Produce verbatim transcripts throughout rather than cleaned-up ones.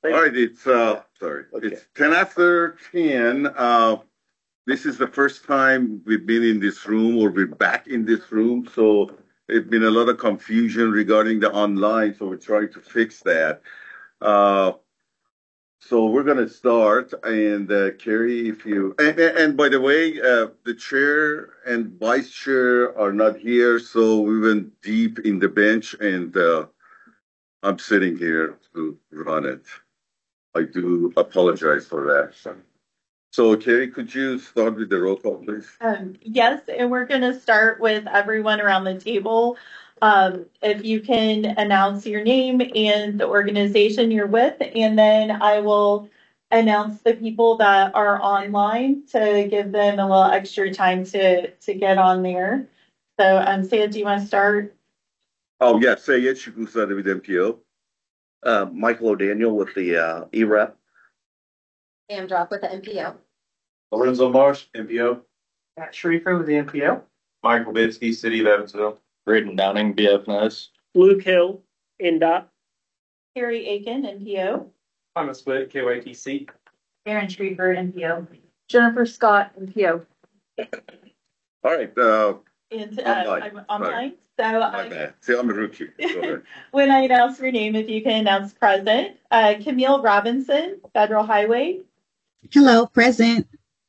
All right, it's uh sorry, okay. It's ten after ten. Uh, this is the first time we've been in this room or we're back in this room, so it's been a lot of confusion regarding the online. So we're trying to fix that. Uh, so we're gonna start, and uh, Carrie, if you and, and and by the way, uh, the chair and vice chair are not here, so we went deep in the bench, and uh, I'm sitting here to run it. I do apologize for that. So, Carrie, could you start with the roll call, please? Um, yes, and we're going to start with everyone around the table. Um, if you can announce your name and the organization you're with, and then I will announce the people that are online to give them a little extra time to to get on there. So, um, Sam, do you want to start? Oh, yeah, say it. You can start with M P O. Uh, Michael O'Daniel with the uh, E R E P. Sam Drop with the M P O. Lorenzo Marsh, M P O. Matt Schrieffer with the M P O. Michael Binsky, City of Evansville. Braden Downing, B F N S. Luke Hill, N D O T. Carrie Aiken, N P O. Thomas Witt, K Y T C. Aaron Schrieffer, N P O. Jennifer Scott, N P O. All right. Uh, And uh, online. I'm online. Sorry. So My I, bad. See, I'm a rookie. Go ahead. when I announce your name, if you can announce present. Uh, Camille Robinson, Federal Highway. Hello, present.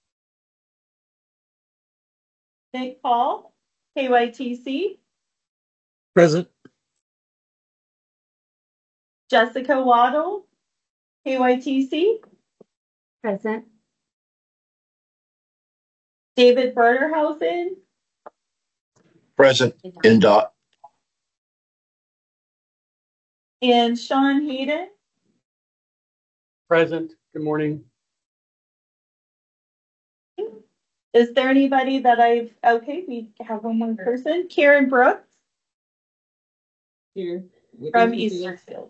Nick Paul, K Y T C. Present. Jessica Waddle, K Y T C. Present. David Berderhausen. Present. N D O T. And Sean Hayden. Present. Good morning. Is there anybody that I've, okay, we have one more person. Karen Brooks. Here. From Easterfield.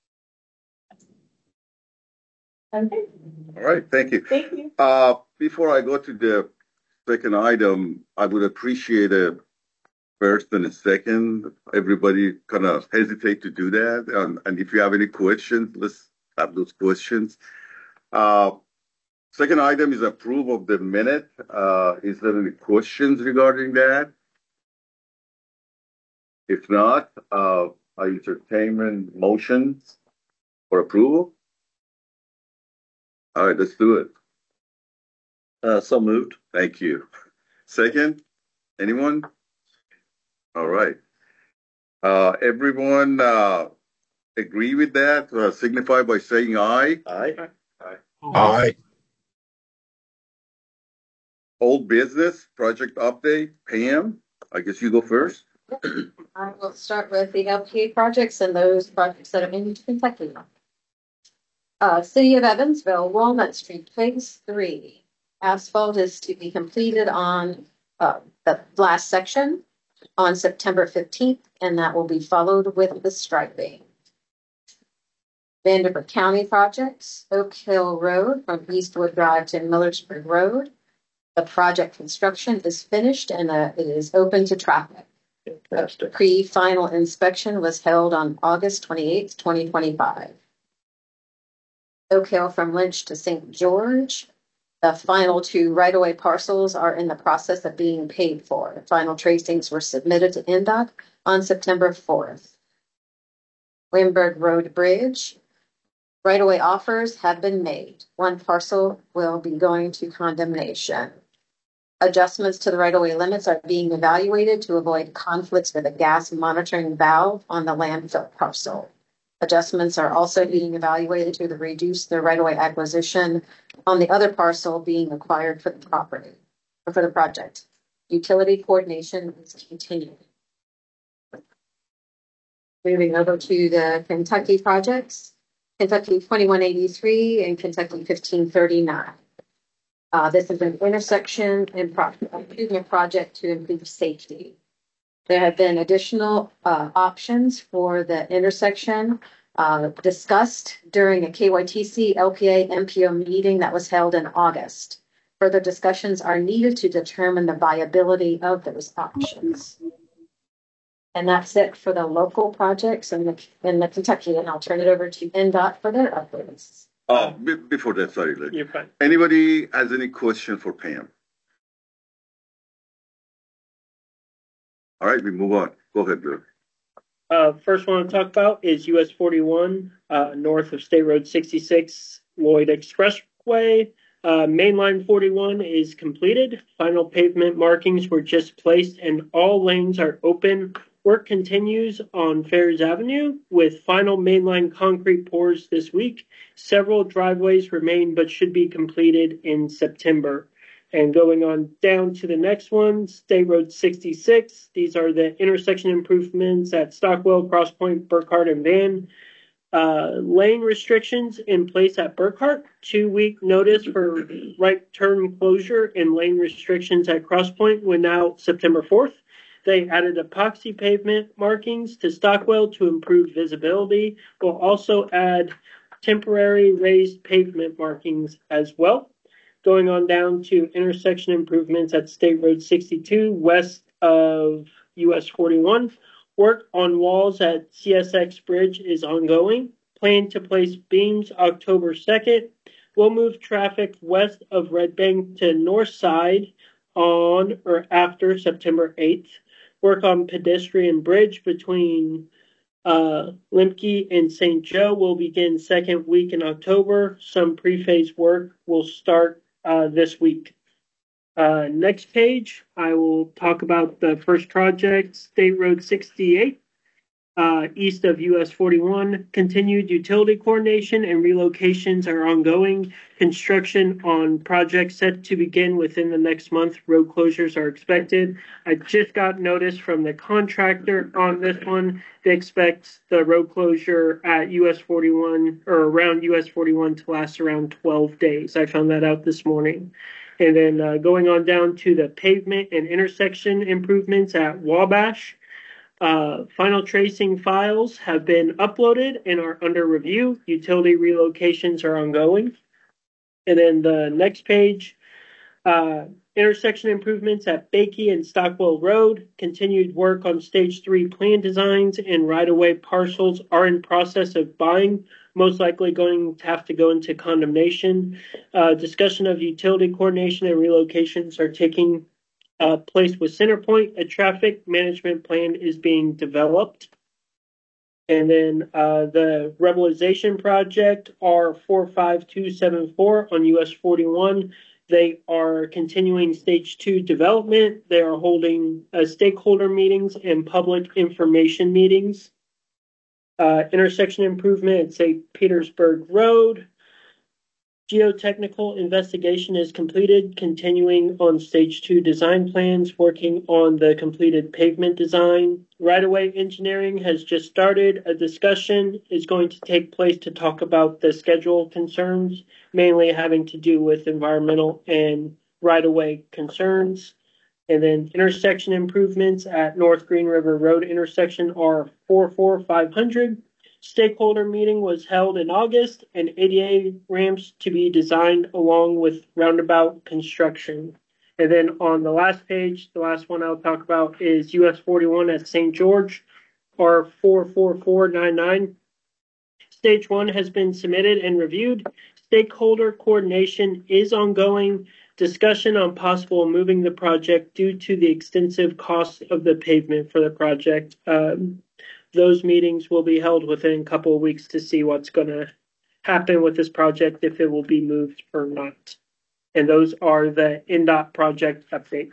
Okay. All right. Thank you. Thank you. Uh, before I go to the second item, I would appreciate a first and a second. Everybody kind of hesitate to do that. Um, and if you have any questions, let's have those questions. Uh, second item is approval of the minute. Uh, is there any questions regarding that? If not, uh, I entertain motions for approval. All right, let's do it. Uh, so moved. Thank you. Second, anyone? All right. Uh, everyone uh, agree with that? Uh, signify by saying aye. Aye. Aye. Aye. Old business, project update. Pam, I guess you go first. I will start with the L P A projects and those projects that are in Kentucky. Uh, City of Evansville, Walnut Street, Phase Three. Asphalt is to be completed on uh, the last section on September fifteenth, and that will be followed with the striping. Vanderbilt County projects, Oak Hill Road from Eastwood Drive to Millersburg Road. The project construction is finished and uh, it is open to traffic. Fantastic. A pre-final inspection was held on August twenty-eighth, twenty twenty-five. Oak Hill from Lynch to Saint George. The final two right-of-way parcels are in the process of being paid for. The final tracings were submitted to N D O T on September fourth. Wimberg Road Bridge. Right-of-way offers have been made. One parcel will be going to condemnation. Adjustments to the right-of-way limits are being evaluated to avoid conflicts with a gas monitoring valve on the landfill parcel. Adjustments are also being evaluated to reduce the right-of-way acquisition on the other parcel being acquired for the property or for the project. Utility coordination is continuing. Moving over to the Kentucky projects, Kentucky twenty-one eighty-three and Kentucky fifteen thirty-nine. Uh, this is an intersection and pro- improvement project to improve safety. There have been additional uh, options for the intersection uh, discussed during a K Y T C L P A M P O meeting that was held in August. Further discussions are needed to determine the viability of those options. And that's it for the local projects in the, in the Kentucky, and I'll turn it over to N DOT for their updates. Oh, be- before that, sorry, Luke. You're fine. Anybody has any question for Pam? All right, we move on. Go ahead, Luke. Uh, first one to talk about is U S forty-one, uh, north of State Road sixty-six, Lloyd Expressway. Uh, Mainline forty-one is completed. Final pavement markings were just placed and all lanes are open. Work continues on Fairs Avenue with final mainline concrete pours this week. Several driveways remain but should be completed in September. And going on down to the next one, State Road sixty-six. These are the intersection improvements at Stockwell, Cross Point, Burkhart, and Van. Uh, lane restrictions in place at Burkhart. Two-week notice for right turn closure and lane restrictions at Cross Point went out September fourth. They added epoxy pavement markings to Stockwell to improve visibility. We'll also add temporary raised pavement markings as well. Going on down to intersection improvements at State Road sixty-two, west of U S forty-one. Work on walls at C S X Bridge is ongoing. Plan to place beams October second. We'll move traffic west of Red Bank to north side on or after September eighth. Work on pedestrian bridge between uh, Limke and Saint Joe will begin second week in October. Some pre-phase work will start uh, this week. Uh, next page, I will talk about the first project, State Road sixty-eight, uh, east of U S forty-one. Continued utility coordination and relocations are ongoing. Construction on projects set to begin within the next month. Road closures are expected. I just got notice from the contractor on this one. They expect the road closure at U S forty-one or around U S forty-one to last around twelve days. I found that out this morning. And then uh, going on down to the pavement and intersection improvements at Wabash. Uh, final tracing files have been uploaded and are under review. Utility relocations are ongoing. And then the next page, uh, intersection improvements at Bakey and Stockwell Road. Continued work on stage three plan designs and right-of-way parcels are in process of buying. Most likely going to have to go into condemnation. Uh, discussion of utility coordination and relocations are taking uh, place with Centerpoint. A traffic management plan is being developed. And then uh, the Rebelization Project R four five two seven four on U S forty-one. They are continuing stage two development. They are holding uh, stakeholder meetings and public information meetings. Uh, intersection improvement at Saint Petersburg Road. Geotechnical investigation is completed, continuing on stage two design plans, working on the completed pavement design. Right-of-way engineering has just started. A discussion is going to take place to talk about the schedule concerns, mainly having to do with environmental and right-of-way concerns. And then intersection improvements at North Green River Road intersection are four four five hundred. Stakeholder meeting was held in August and A D A ramps to be designed along with roundabout construction. And then on the last page, the last one I'll talk about is U S forty-one at Saint George, R four four four nine nine. Stage one has been submitted and reviewed. Stakeholder coordination is ongoing. Discussion on possible moving the project due to the extensive cost of the pavement for the project. Um, those meetings will be held within a couple of weeks to see what's going to happen with this project, if it will be moved or not. And those are the N DOT project update.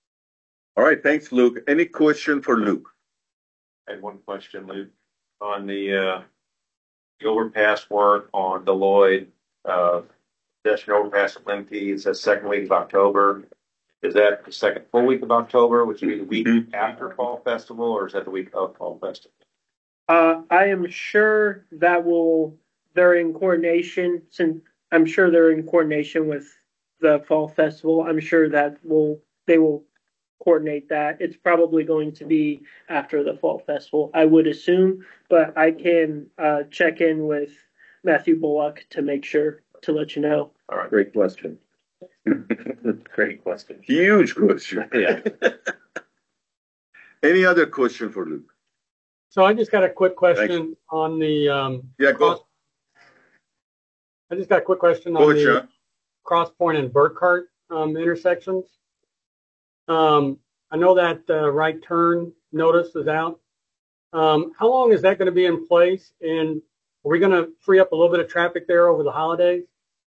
All right, thanks, Luke. Any question for Luke? I had one question, Luke, on the, uh, the overpass work on Deloitte, uh, pedestrian overpass at Limke. It says second week of October. Is that the second full week of October, which would be the week Mhm. after Fall Festival, or is that the week of Fall Festival? Uh, I am sure that will, they're in coordination, since I'm sure they're in coordination with the Fall Festival. I'm sure that will, they will coordinate that. It's probably going to be after the Fall Festival, I would assume, but I can uh, check in with Matthew Bullock to make sure to let you know. All right. Great question. Great question. Huge question. Yeah. Any other question for Luke? So I just got a quick question on the, um, Yeah, go. cross- I just got a quick question Go on ahead, the Sean. Cross Point and Burkhart, um, intersections. Um, I know that, uh, right turn notice is out. Um, how long is that going to be in place? And are we going to free up a little bit of traffic there over the holidays?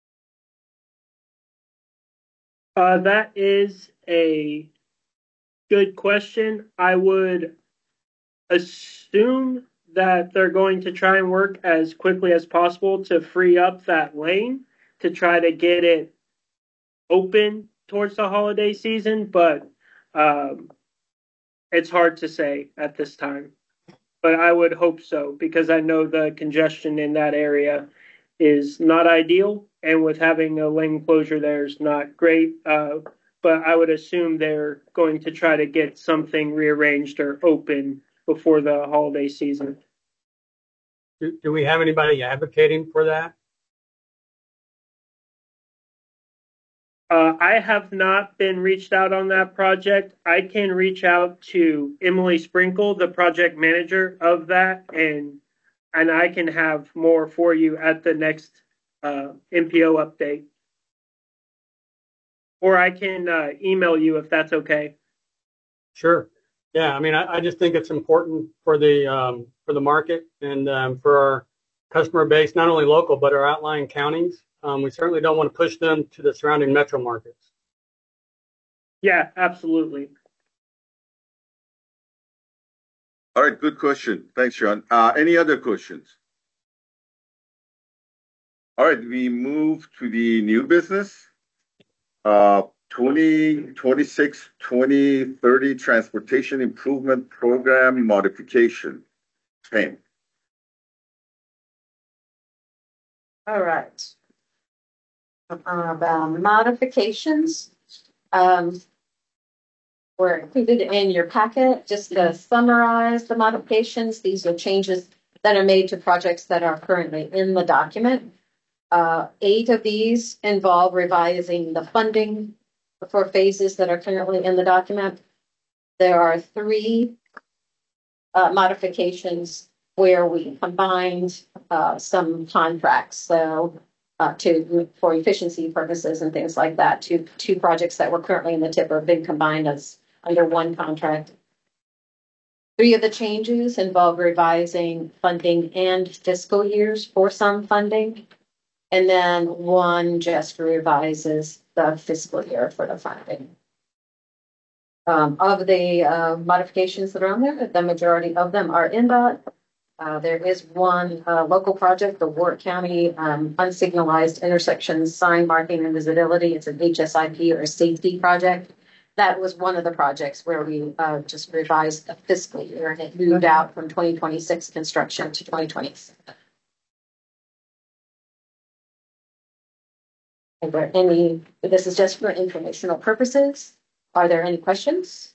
Uh, that is a good question. I would assume that they're going to try and work as quickly as possible to free up that lane to try to get it open towards the holiday season, but um, it's hard to say at this time. But I would hope so, because I know the congestion in that area is not ideal, and with having a lane closure there is not great. Uh, but I would assume they're going to try to get something rearranged or open before the holiday season. Do, do we have anybody advocating for that? Uh, I have not been reached out on that project. I can reach out to Emily Sprinkle, the project manager of that, and and I can have more for you at the next uh, M P O update. Or I can uh, email you if that's okay. Sure. Yeah, I mean, I, I just think it's important for the um, for the market and um, for our customer base, not only local, but our outlying counties. Um, we certainly don't want to push them to the surrounding metro markets. Yeah, absolutely. All right, good question. Thanks, Sean. Uh, any other questions? All right, we move to the new business. Uh, twenty twenty-six, twenty thirty Transportation Improvement Program Modification. Pam. All right. Uh, the modifications, um, were included in your packet. Just to summarize the modifications, these are changes that are made to projects that are currently in the document. Uh, eight of these involve revising the funding for phases that are currently in the document. There are three uh, modifications where we combined uh, some contracts. So uh, to for efficiency purposes and things like that, two two projects that were currently in the tip have been combined as under one contract. Three of the changes involve revising funding and fiscal years for some funding. And then one just revises the fiscal year for the funding. Um, of the uh, modifications that are on there, the majority of them are in that. Uh, there is one uh, local project, the Warwick County um, Unsignalized Intersections Sign Marking and Visibility. It's an H S I P or a safety project. That was one of the projects where we uh, just revised the fiscal year, and it moved out from twenty twenty-six construction to twenty twenty-seven. Are there any, this is just for informational purposes. Are there any questions?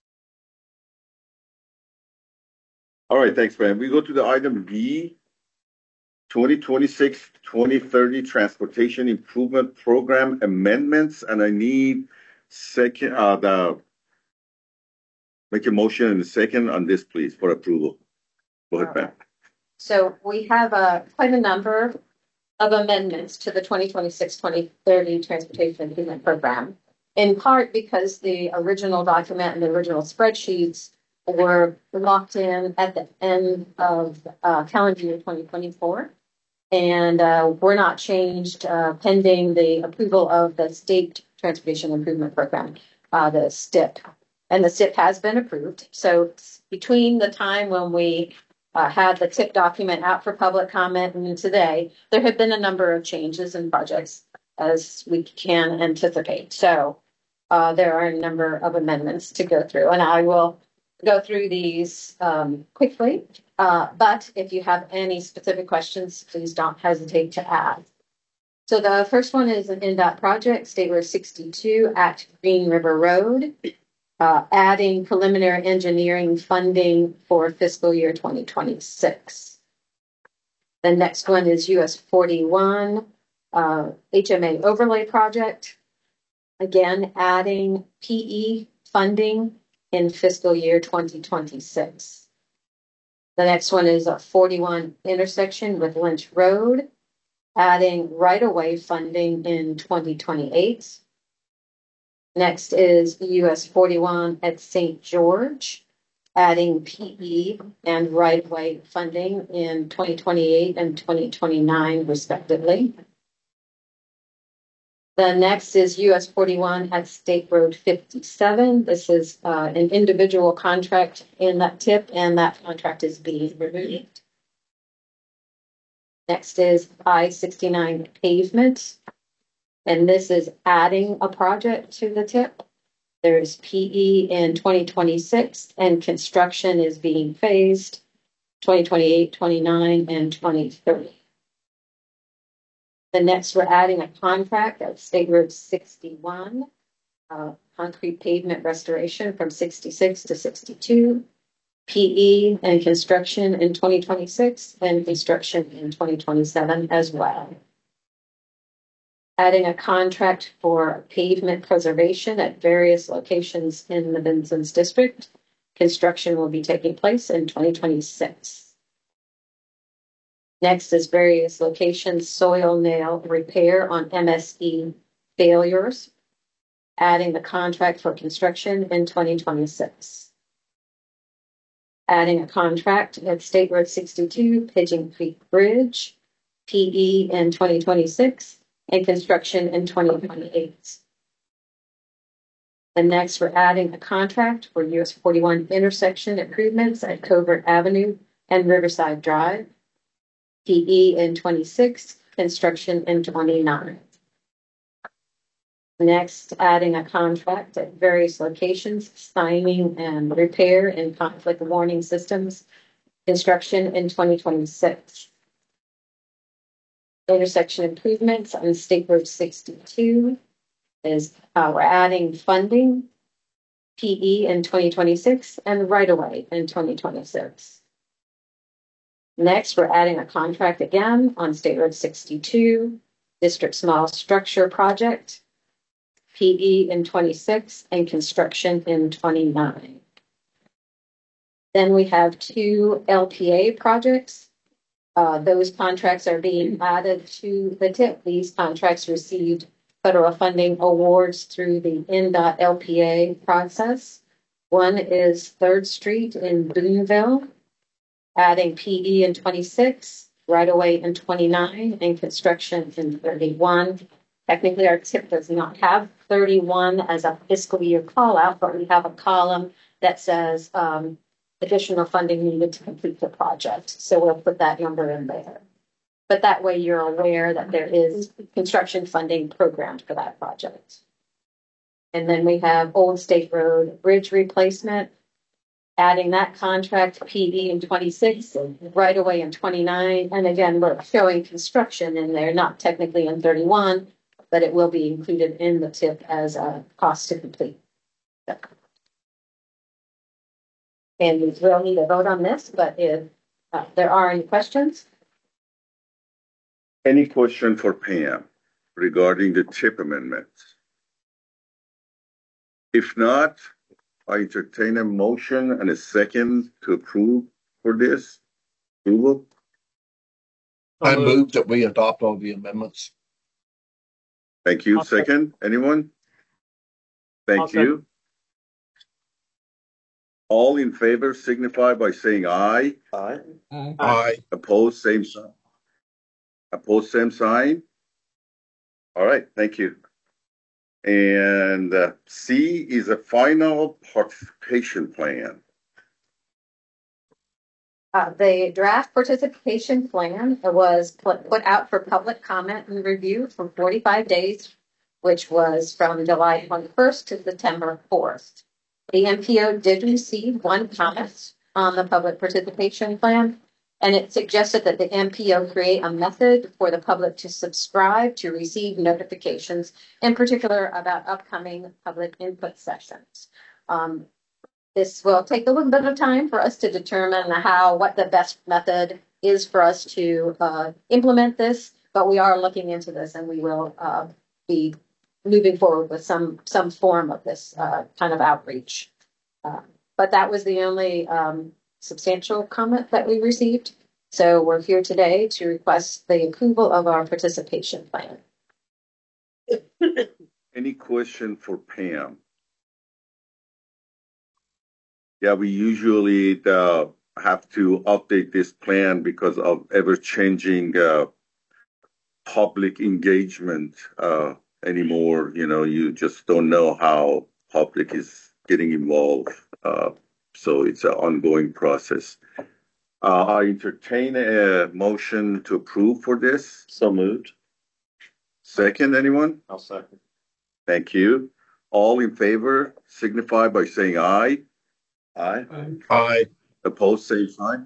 All right, thanks, Pam. We go to the item B, twenty twenty-six, twenty thirty Transportation Improvement Program Amendments, and I need second, uh, the, make a motion in a second on this, please, for approval. Go ahead, Pam. So we have uh, quite a number of amendments to the twenty twenty-six, twenty thirty Transportation Improvement Program, in part because the original document and the original spreadsheets were locked in at the end of uh, calendar year twenty twenty-four, and uh, were not changed uh, pending the approval of the State Transportation Improvement Program, uh, the S T I P. And the S T I P has been approved. So between the time when we uh, had the T I P document out for public comment and today, there have been a number of changes in projects as we can anticipate. So uh, there are a number of amendments to go through, and I will go through these um, quickly. Uh, but if you have any specific questions, please don't hesitate to ask. So the first one is an N D O T project, State Road sixty-two at Green River Road, uh, adding preliminary engineering funding for fiscal year twenty twenty-six. The next one is U S forty-one, uh, H M A overlay project. Again, adding P E funding in fiscal year twenty twenty-six. The next one is a forty-one intersection with Lynch Road, adding right-of-way funding in twenty twenty-eight. Next is U S forty-one at Saint George, adding P E and right-of-way funding in twenty twenty-eight and twenty twenty-nine respectively. The next is U S forty-one at State Road fifty-seven. This is uh, an individual contract in that tip, and that contract is being removed. Next is I sixty-nine pavement, and this is adding a project to the tip. There's P E in twenty twenty-six, and construction is being phased twenty twenty-eight, twenty-nine, and twenty thirty. The next, we're adding a contract at State Road sixty-one, uh, concrete pavement restoration from sixty-six to sixty-two, P E and construction in twenty twenty-six, and construction in twenty twenty-seven as well. Adding a contract for pavement preservation at various locations in the Vincennes district. Construction will be taking place in twenty twenty-six. Next is various locations soil nail repair on M S E failures, adding the contract for construction in twenty twenty-six. Adding a contract at State Road sixty-two, Pigeon Creek Bridge, P E in twenty twenty-six, and construction in twenty twenty-eight. And next, we're adding a contract for U S forty-one intersection improvements at Covert Avenue and Riverside Drive, P E in twenty-six, construction in twenty-nine. Next, adding a contract at various locations, signing and repair and conflict warning systems, construction in twenty twenty-six. Intersection improvements on State Road sixty-two is uh, we're adding funding, P E in twenty twenty-six, and right-of-way in twenty twenty-six. Next, we're adding a contract again on State Road sixty-two, District Small Structure Project, P E in twenty-six, and construction in twenty-nine. Then we have two L P A projects. Uh, those contracts are being added to the tip. These contracts received federal funding awards through the N DOT L P A process. One is Third Street in Boonville, adding P E in twenty-six, right-of-way in twenty-nine, and construction in thirty-one. Technically, our tip does not have thirty-one as a fiscal year call-out, but we have a column that says um, additional funding needed to complete the project. So we'll put that number in there. But that way you're aware that there is construction funding programmed for that project. And then we have Old State Road Bridge replacement, adding that contract, P E in twenty-six, right away in twenty-nine. And again, we're showing construction in there, not technically in thirty-one, but it will be included in the tip as a cost to complete. So. And we will need a vote on this, but if uh, there are any questions. Any question for Pam regarding the tip amendments? If not, I entertain a motion and a second to approve for this. Approval? I move that we adopt all the amendments. Thank you. I'll Second, anyone? Thank I'll you. second. All in favor signify by saying aye. Aye. Aye. Opposed, same sign. Opposed, same sign. All right, thank you. And uh, C is a final participation plan. Uh, the draft participation plan was put, put out for public comment and review for forty-five days, which was from July twenty-first to September fourth. The M P O did receive one comment on the public participation plan, and it suggested that the M P O create a method for the public to subscribe to receive notifications, in particular about upcoming public input sessions. Um, this will take a little bit of time for us to determine how, what the best method is for us to uh, implement this, but we are looking into this, and we will uh, be moving forward with some some form of this uh, kind of outreach. Uh, But that was the only um, substantial comment that we received. So we're here today to request the approval of our participation plan. Any question for Pam? Yeah, we usually uh, have to update this plan because of ever-changing uh, public engagement uh, anymore. You know, you just don't know how public is getting involved. Uh, so it's an ongoing process. Uh, I entertain a motion to approve for this. So moved. Second, anyone? I'll second. Thank you. All in favor signify by saying aye. Aye. Aye. Opposed, same sign.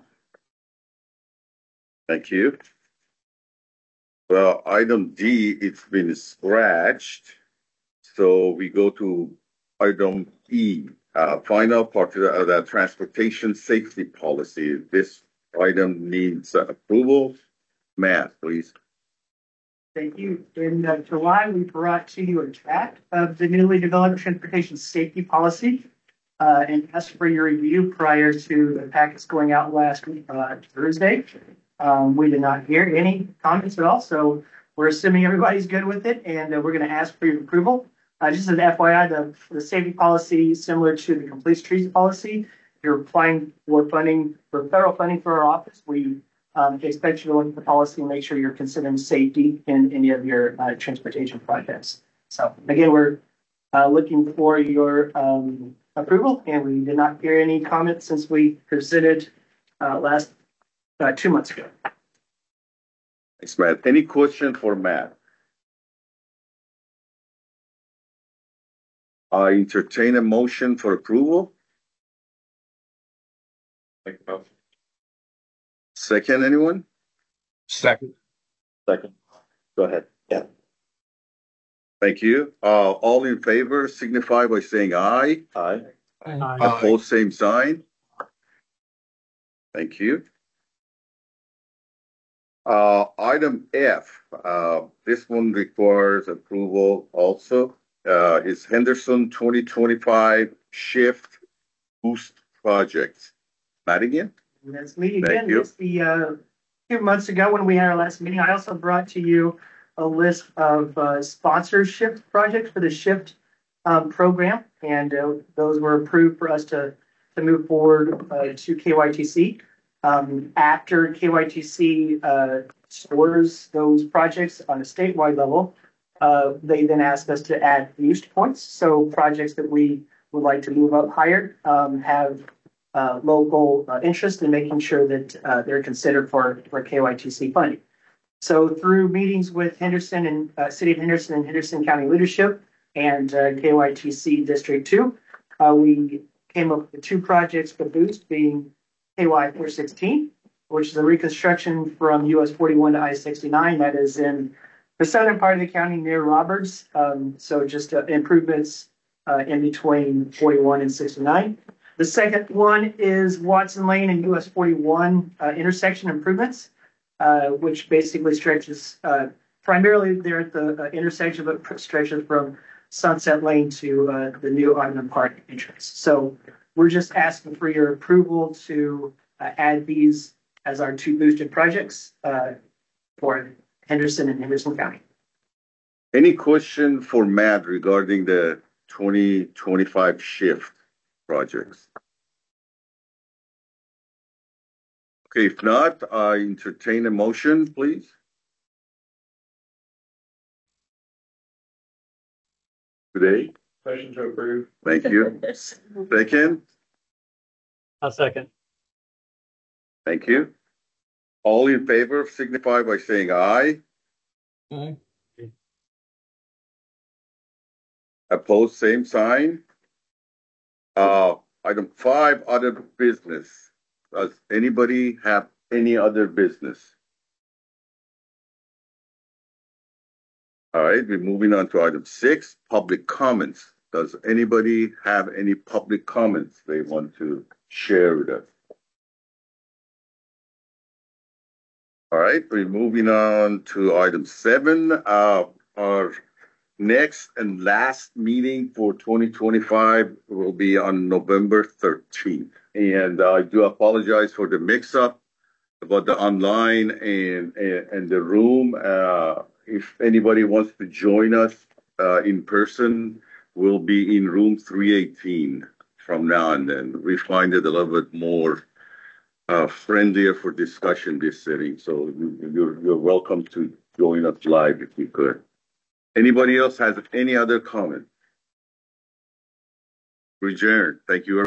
Thank you. Well, item D, it's been scratched. So we go to item E, uh, final part of the transportation safety policy. This item needs uh, approval. Matt, please. Thank you. In uh, July, we brought to you a draft of the newly developed transportation safety policy uh, and asked for your review prior to the packets going out last uh, Thursday. Um, we did not hear any comments at all, so we're assuming everybody's good with it, and uh, we're going to ask for your approval. Uh, just as an F Y I, the, the safety policy is similar to the complete streets policy. If you're applying for funding, for federal funding for our office, we um, expect you to look at the policy and make sure you're considering safety in any of your uh, transportation projects. So again, we're uh, looking for your um, approval, and we did not hear any comments since we presented uh, last uh, two months ago. Thanks, Matt. Any question for Matt? I entertain a motion for approval. Make a motion. Second, anyone? Second. Second. Go ahead. Yeah. Thank you. Uh, all in favor signify by saying aye. Aye. Aye. Opposed, same sign. Thank you. Uh, item F, uh, this one requires approval also. Uh, is Henderson twenty twenty-five Shift Boost Project. Matt again? That's me Thank again. you. It's the uh, few months ago when we had our last meeting. I also brought to you a list of uh, sponsorship projects for the Shift um, program, and uh, those were approved for us to to move forward uh, to K Y T C. Um, after K Y T C uh, scores those projects on a statewide level, uh, they then ask us to add boost points. So projects that we would like to move up higher um, have uh, local uh, interest in making sure that uh, they're considered for, for K Y T C funding. So through meetings with Henderson and uh, City of Henderson and Henderson County leadership and uh, K Y T C District two, uh, we came up with two projects for boost, being K Y four sixteen, which is a reconstruction from U S forty-one to I sixty-nine. That is in the southern part of the county near Roberts. Um, so just uh, improvements uh, in between forty-one and sixty-nine. The second one is Watson Lane and U S forty-one uh, intersection improvements, uh, which basically stretches uh, primarily there at the uh, intersection, but stretches from Sunset Lane to uh, the new Ogden Park entrance. So we're just asking for your approval to uh, add these as our two boosted projects uh, for Henderson and Henderson County. Any question for Matt regarding the twenty twenty-five Shift projects? Okay, if not, I entertain a motion, please. Today, Motion to approve. thank you. Second, A second. thank you. All in favor signify by saying aye. Aye. Opposed, same sign. Uh, item five, other business. Does anybody have any other business? All right, we're moving on to item six, public comments. Does anybody have any public comments they want to share with us? All right, we're moving on to item seven, uh, our next and last meeting for twenty twenty-five will be on November thirteenth. And I do apologize for the mix-up about the online and, and, and the room. Uh, if anybody wants to join us uh, in person, we'll be in room three eighteen from now and then. We find it a little bit more uh, friendlier for discussion this setting. So you're, you're welcome to join us live if you could. Anybody else has any other comment? Adjourn. Thank you.